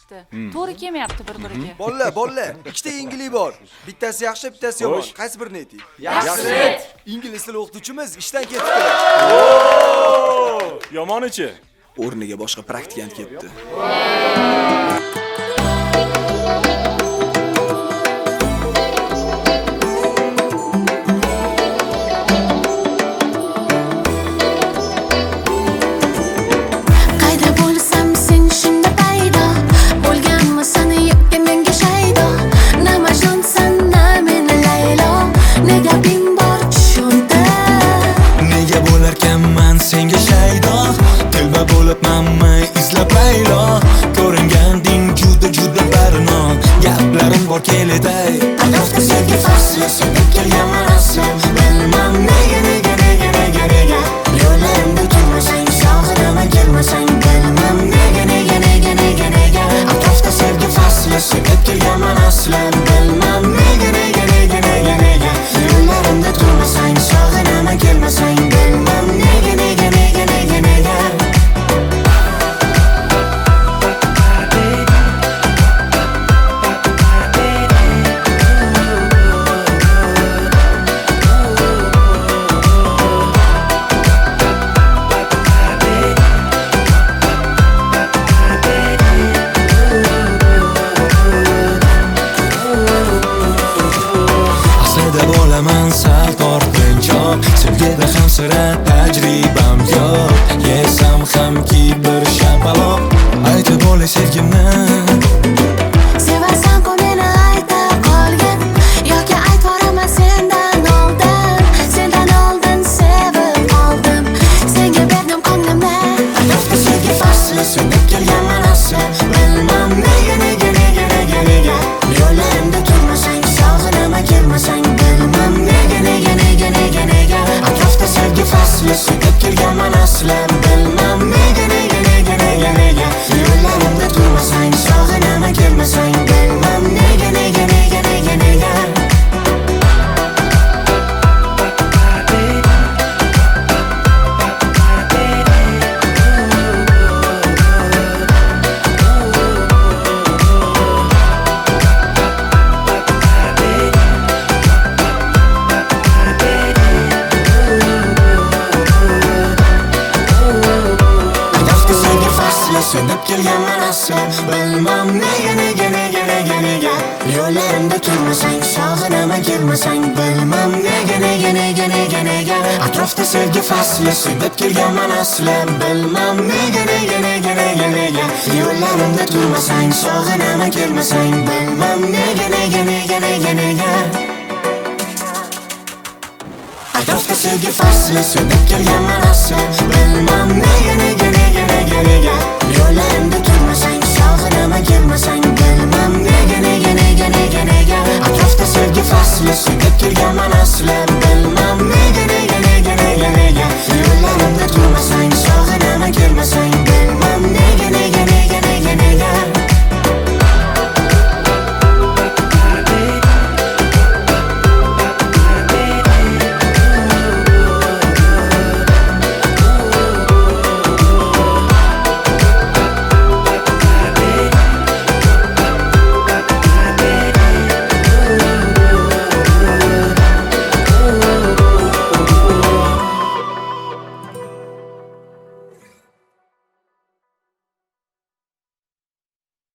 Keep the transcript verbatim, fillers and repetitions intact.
chiqdi. To'g'ri kelmayapti bir-biriga. Bolalar, bolalar, ikkita yengillik bor. Bittasi yaxshi, bittasi yomon. Qaysi birini ayting? Yaxshi. Ingliz tili o'qituvchimiz ishdan ketibdi. Yomonichi? O'rniga boshqa praktikant ketdi. Tajribam yo'q, yesam hamki bir shapaloq. Aytib bo'l sevgimni. Sevarsan-ku meni ayta qolgin, yoki aytvoraman sendan oldin. Sendan oldin sevib qoldim, senga berdim ko'nglimni. Atrofda sevgi fasli, so'nib kelganman asli. Bilmam nega, nega, nega, nega, nega. Yo'llarimda turmasang, sog'inaman kelmasang. Bilmam nega, nega, nega, nega, nega. Atrofda sevgi fasli, so'nib kelganman asli. Bilmam nega, nega, nega, nega, nega. Yo'llarimda turmasang, sog'inaman kelmasang. Bilmam nega, nega, nega, nega, nega. Sönüp kelganman asli. Bilmam nega, nega, nega, nega, nega. Yo'llarimda turmasang, sog'inaman kelmasang. Bilmam nega, nega, nega, nega, nega. Atrofda sevgi fasli, sönüp kelganman asli. Bilmam nega, nega, nega, nega, nega. Yo'llarimda turmasang, sog'inaman kelmasang. Bilmam nega, nega, nega, nega, nega. Atrofda sevgi fasli, sönüp kelganman asli. Bilmam nega, nega, nega, nega, nega. Yo'llarimda turmasang